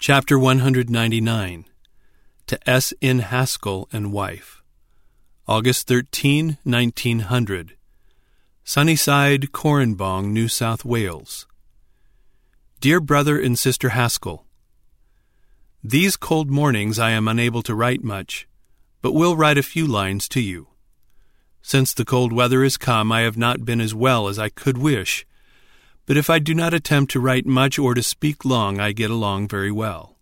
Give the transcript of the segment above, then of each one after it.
Chapter 199. To S. N. Haskell and Wife. August 13, 1900. Sunnyside, Corranbong, New South Wales. Dear Brother and Sister Haskell, these cold mornings I am unable to write much, but will write a few lines to you. Since the cold weather is come, I have not been as well as I could wish, but if I do not attempt to write much or to speak long, I get along very well.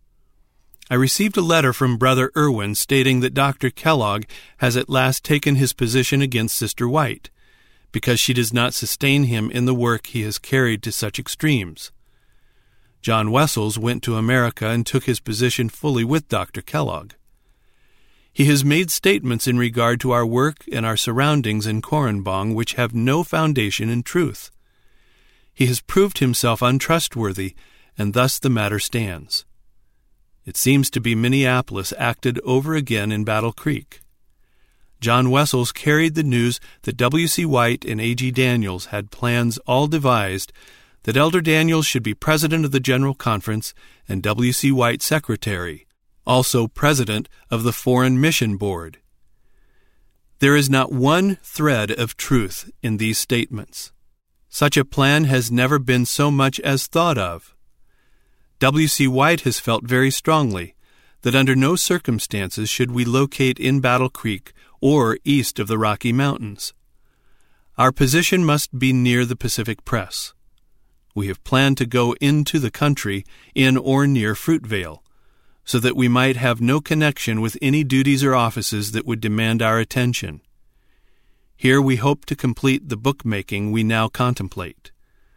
I received a letter from Brother Irwin stating that Dr. Kellogg has at last taken his position against Sister White, because she does not sustain him in the work he has carried to such extremes. John Wessels went to America and took his position fully with Dr. Kellogg. He has made statements in regard to our work and our surroundings in Corranbong which have no foundation in truth. He has proved himself untrustworthy, and thus the matter stands. It seems to be Minneapolis acted over again in Battle Creek. John Wessels carried the news that W.C. White and A.G. Daniels had plans all devised that Elder Daniels should be president of the General Conference and W.C. White secretary, also president of the Foreign Mission Board. There is not one thread of truth in these statements. Such a plan has never been so much as thought of. W.C. White has felt very strongly that under no circumstances should we locate in Battle Creek or east of the Rocky Mountains. Our position must be near the Pacific Press. We have planned to go into the country in or near Fruitvale, so that we might have no connection with any duties or offices that would demand our attention. Here we hope to complete the bookmaking we now contemplate.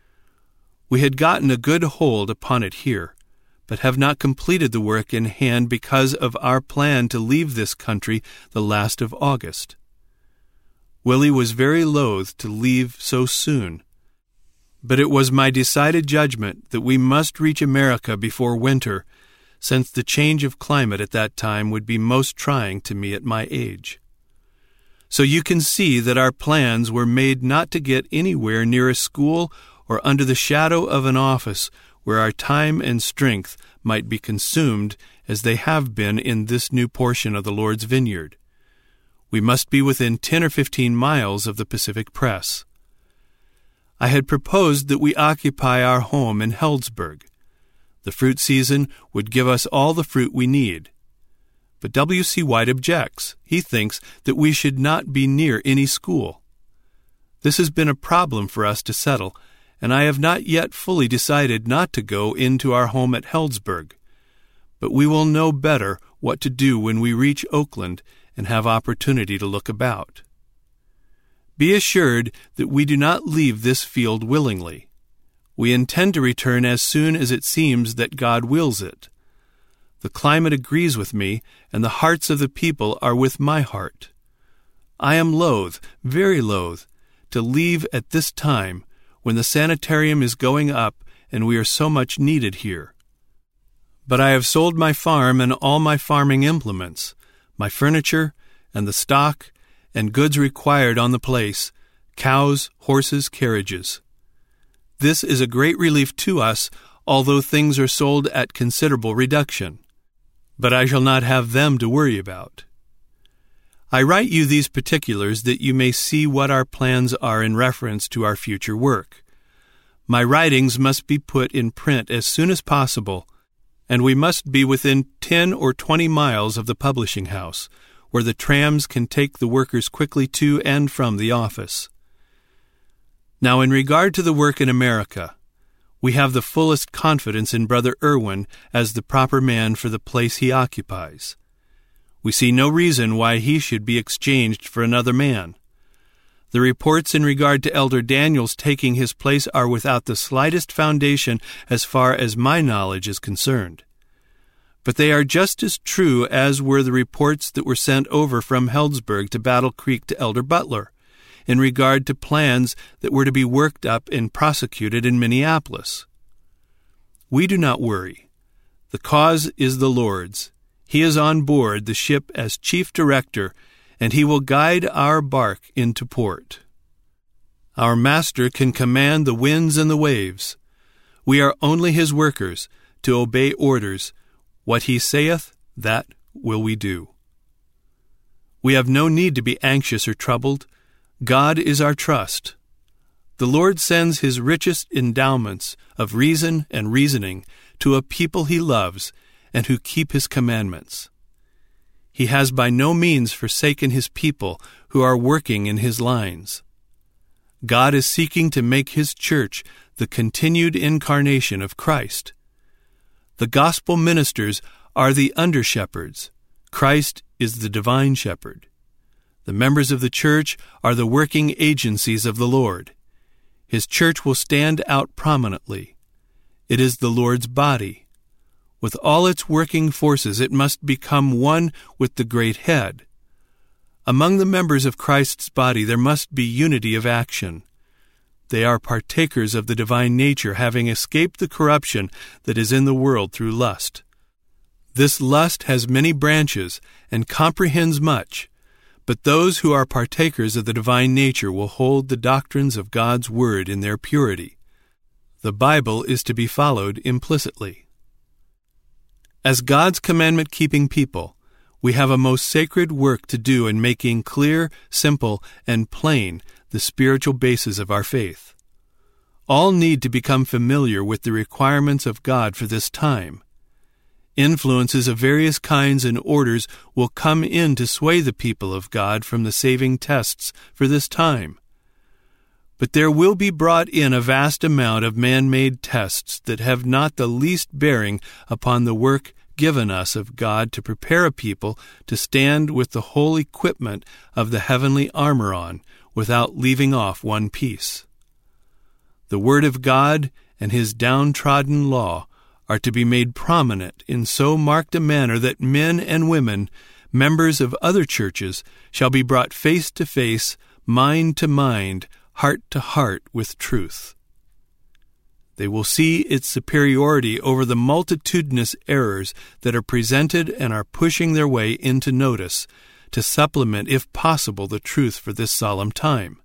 We had gotten a good hold upon it here, but have not completed the work in hand because of our plan to leave this country the last of August. Willie was very loath to leave so soon, but it was my decided judgment that we must reach America before winter, since the change of climate at that time would be most trying to me at my age. So you can see that our plans were made not to get anywhere near a school or under the shadow of an office where our time and strength might be consumed as they have been in this new portion of the Lord's vineyard. We must be within 10 or 15 miles of the Pacific Press. I had proposed that we occupy our home in Healdsburg. The fruit season would give us all the fruit we need. But W.C. White objects. He thinks that we should not be near any school. This has been a problem for us to settle, and I have not yet fully decided not to go into our home at Healdsburg. But we will know better what to do when we reach Oakland and have opportunity to look about. Be assured that we do not leave this field willingly. We intend to return as soon as it seems that God wills it. The climate agrees with me, and the hearts of the people are with my heart. I am loath, very loath, to leave at this time when the sanitarium is going up and we are so much needed here. But I have sold my farm and all my farming implements, my furniture, and the stock, and goods required on the place, cows, horses, carriages. This is a great relief to us, although things are sold at considerable reduction. But I shall not have them to worry about. I write you these particulars that you may see what our plans are in reference to our future work. My writings must be put in print as soon as possible, and we must be within 10 or 20 miles of the publishing house, where the trams can take the workers quickly to and from the office. Now, in regard to the work in America, we have the fullest confidence in Brother Irwin as the proper man for the place he occupies. We see no reason why he should be exchanged for another man. The reports in regard to Elder Daniels taking his place are without the slightest foundation as far as my knowledge is concerned. But they are just as true as were the reports that were sent over from Healdsburg to Battle Creek to Elder Butler, in regard to plans that were to be worked up and prosecuted in Minneapolis. We do not worry. The cause is the Lord's. He is on board the ship as chief director, and he will guide our bark into port. Our Master can command the winds and the waves. We are only his workers, to obey orders. What he saith, that will we do. We have no need to be anxious or troubled. God is our trust. The Lord sends his richest endowments of reason and reasoning to a people he loves and who keep his commandments. He has by no means forsaken his people who are working in his lines. God is seeking to make his church the continued incarnation of Christ. The gospel ministers are the under-shepherds. Christ is the divine shepherd. The members of the church are the working agencies of the Lord. His church will stand out prominently. It is the Lord's body. With all its working forces, it must become one with the great head. Among the members of Christ's body, there must be unity of action. They are partakers of the divine nature, having escaped the corruption that is in the world through lust. This lust has many branches and comprehends much, but those who are partakers of the divine nature will hold the doctrines of God's Word in their purity. The Bible is to be followed implicitly. As God's commandment-keeping people, we have a most sacred work to do in making clear, simple, and plain the spiritual basis of our faith. All need to become familiar with the requirements of God for this time. Influences of various kinds and orders will come in to sway the people of God from the saving tests for this time. But there will be brought in a vast amount of man-made tests that have not the least bearing upon the work given us of God to prepare a people to stand with the whole equipment of the heavenly armor on, without leaving off one piece. The Word of God and his downtrodden law are to be made prominent in so marked a manner that men and women, members of other churches, shall be brought face to face, mind to mind, heart to heart with truth. They will see its superiority over the multitudinous errors that are presented and are pushing their way into notice, to supplement, if possible, the truth for this solemn time.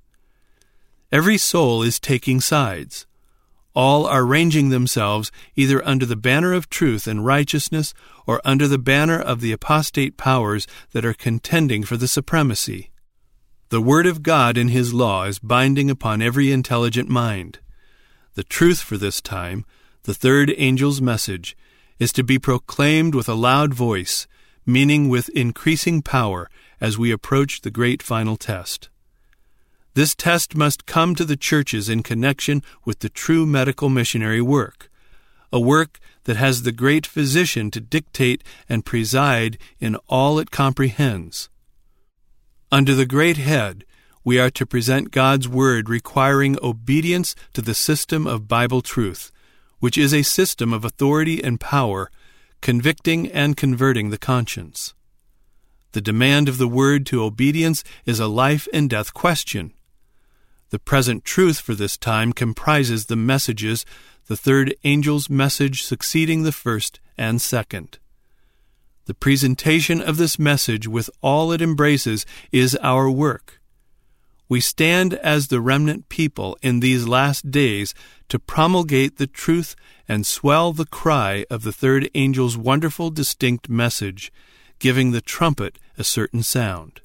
Every soul is taking sides. All are ranging themselves either under the banner of truth and righteousness or under the banner of the apostate powers that are contending for the supremacy. The Word of God in his law is binding upon every intelligent mind. The truth for this time, the third angel's message, is to be proclaimed with a loud voice, meaning with increasing power as we approach the great final test. This test must come to the churches in connection with the true medical missionary work, a work that has the great physician to dictate and preside in all it comprehends. Under the great head, we are to present God's Word requiring obedience to the system of Bible truth, which is a system of authority and power, convicting and converting the conscience. The demand of the Word to obedience is a life and death question. The present truth for this time comprises the messages, the third angel's message succeeding the first and second. The presentation of this message with all it embraces is our work. We stand as the remnant people in these last days to promulgate the truth and swell the cry of the third angel's wonderful distinct message, giving the trumpet a certain sound.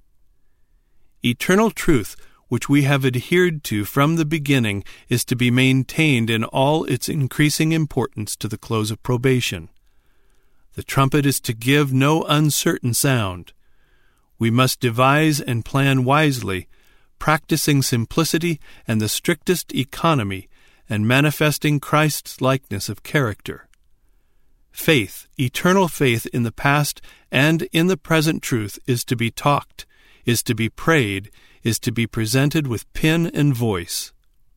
Eternal truth, which we have adhered to from the beginning, is to be maintained in all its increasing importance to the close of probation. The trumpet is to give no uncertain sound. We must devise and plan wisely, practicing simplicity and the strictest economy, and manifesting Christ's likeness of character. Faith, eternal faith in the past and in the present truth, is to be talked, is to be prayed, is to be presented with pen and voice.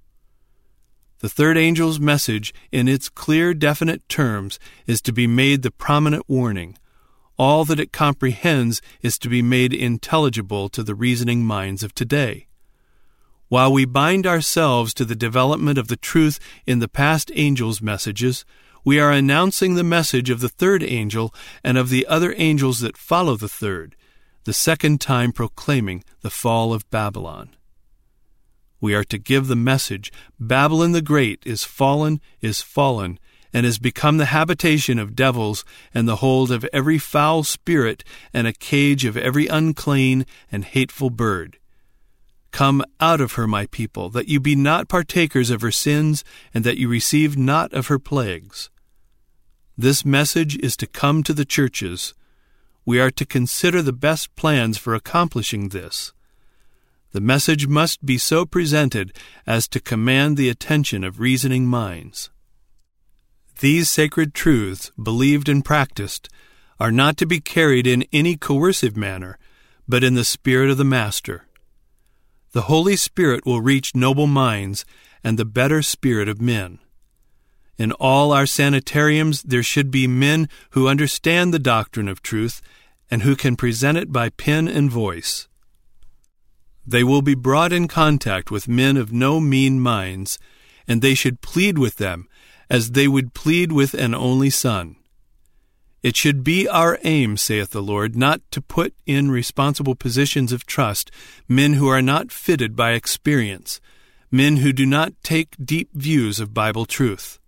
The third angel's message, in its clear, definite terms, is to be made the prominent warning. All that it comprehends is to be made intelligible to the reasoning minds of today. While we bind ourselves to the development of the truth in the past angels' messages, we are announcing the message of the third angel and of the other angels that follow the third, the second time proclaiming the fall of Babylon. We are to give the message, Babylon the Great is fallen, and has become the habitation of devils, and the hold of every foul spirit, and a cage of every unclean and hateful bird. Come out of her, my people, that you be not partakers of her sins, and that you receive not of her plagues. This message is to come to the churches. We are to consider the best plans for accomplishing this. The message must be so presented as to command the attention of reasoning minds. These sacred truths, believed and practiced, are not to be carried in any coercive manner, but in the spirit of the Master. The Holy Spirit will reach noble minds and the better spirit of men. In all our sanitariums there should be men who understand the doctrine of truth and who can present it by pen and voice. They will be brought in contact with men of no mean minds, and they should plead with them as they would plead with an only son. It should be our aim, saith the Lord, not to put in responsible positions of trust men who are not fitted by experience, men who do not take deep views of Bible truth.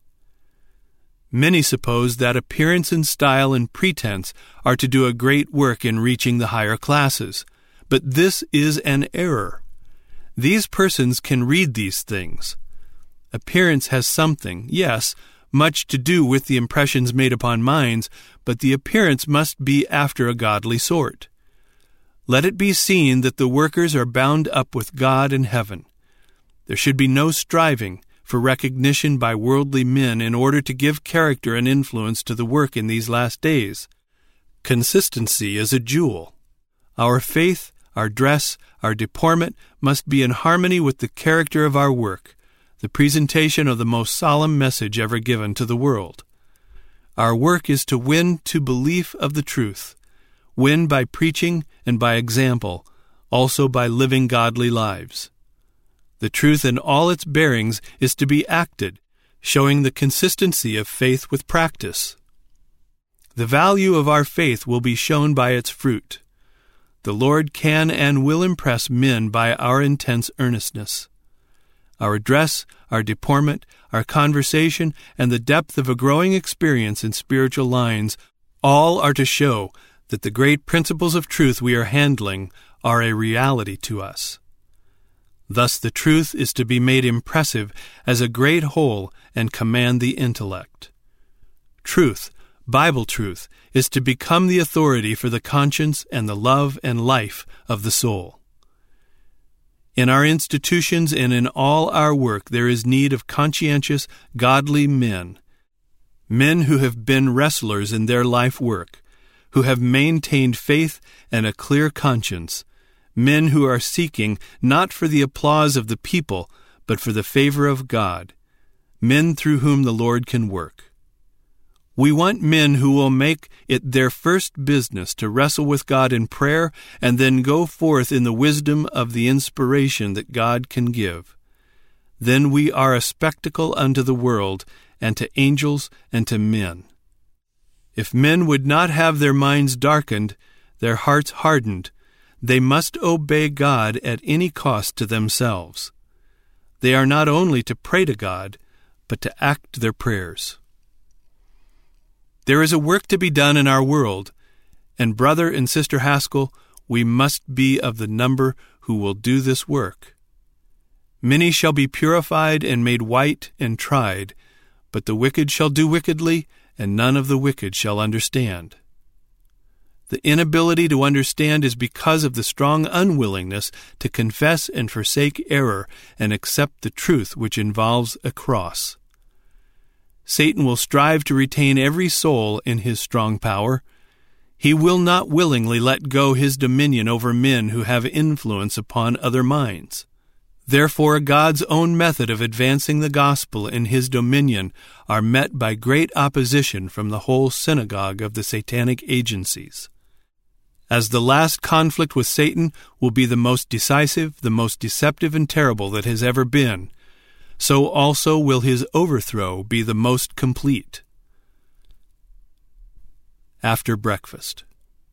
Many suppose that appearance and style and pretense are to do a great work in reaching the higher classes, but this is an error. These persons can read these things. Appearance has something, yes, much to do with the impressions made upon minds, but the appearance must be after a godly sort. Let it be seen that the workers are bound up with God and heaven. There should be no striving for recognition by worldly men in order to give character and influence to the work in these last days. Consistency is a jewel. Our faith, our dress, our deportment must be in harmony with the character of our work, the presentation of the most solemn message ever given to the world. Our work is to win to belief of the truth, win by preaching and by example, also by living godly lives. The truth in all its bearings is to be acted, showing the consistency of faith with practice. The value of our faith will be shown by its fruit. The Lord can and will impress men by our intense earnestness. Our dress, our deportment, our conversation, and the depth of a growing experience in spiritual lines, all are to show that the great principles of truth we are handling are a reality to us. Thus the truth is to be made impressive as a great whole and command the intellect. Truth, Bible truth, is to become the authority for the conscience and the love and life of the soul. In our institutions and in all our work there is need of conscientious, godly men, men who have been wrestlers in their life work, who have maintained faith and a clear conscience, men who are seeking not for the applause of the people, but for the favor of God, men through whom the Lord can work. We want men who will make it their first business to wrestle with God in prayer and then go forth in the wisdom of the inspiration that God can give. Then we are a spectacle unto the world and to angels and to men. If men would not have their minds darkened, their hearts hardened, they must obey God at any cost to themselves. They are not only to pray to God, but to act their prayers. There is a work to be done in our world, and brother and sister Haskell, we must be of the number who will do this work. Many shall be purified and made white and tried, but the wicked shall do wickedly, and none of the wicked shall understand. The inability to understand is because of the strong unwillingness to confess and forsake error and accept the truth which involves a cross. Satan will strive to retain every soul in his strong power. He will not willingly let go his dominion over men who have influence upon other minds. Therefore, God's own method of advancing the gospel in his dominion are met by great opposition from the whole synagogue of the satanic agencies. As the last conflict with Satan will be the most decisive, the most deceptive and terrible that has ever been, so also will his overthrow be the most complete. After breakfast.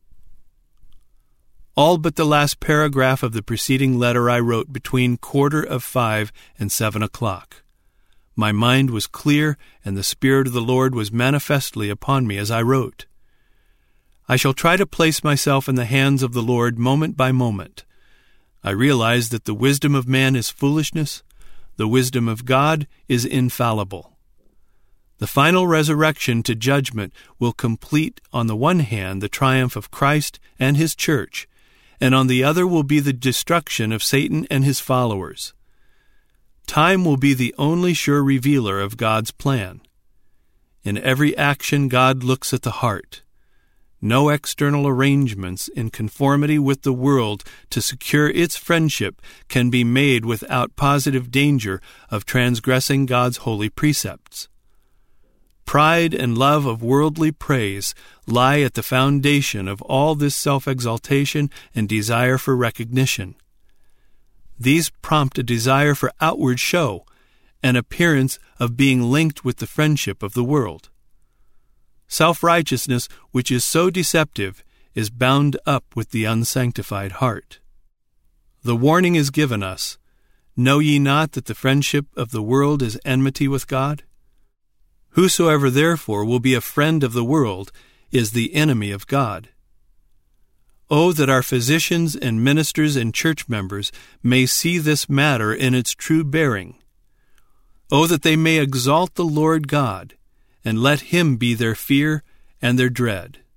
All but the last paragraph of the preceding letter I wrote between 4:45 and 7 o'clock. My mind was clear, and the Spirit of the Lord was manifestly upon me as I wrote. I shall try to place myself in the hands of the Lord moment by moment. I realize that the wisdom of man is foolishness, the wisdom of God is infallible. The final resurrection to judgment will complete on the one hand the triumph of Christ and His church, and on the other will be the destruction of Satan and his followers. Time will be the only sure revealer of God's plan. In every action, God looks at the heart. No external arrangements in conformity with the world to secure its friendship can be made without positive danger of transgressing God's holy precepts. Pride and love of worldly praise lie at the foundation of all this self-exaltation and desire for recognition. These prompt a desire for outward show, an appearance of being linked with the friendship of the world. Self-righteousness, which is so deceptive, is bound up with the unsanctified heart. The warning is given us, "Know ye not that the friendship of the world is enmity with God? Whosoever therefore will be a friend of the world is the enemy of God." Oh, that our physicians and ministers and church members may see this matter in its true bearing. Oh, that they may exalt the Lord God, and let Him be their fear and their dread.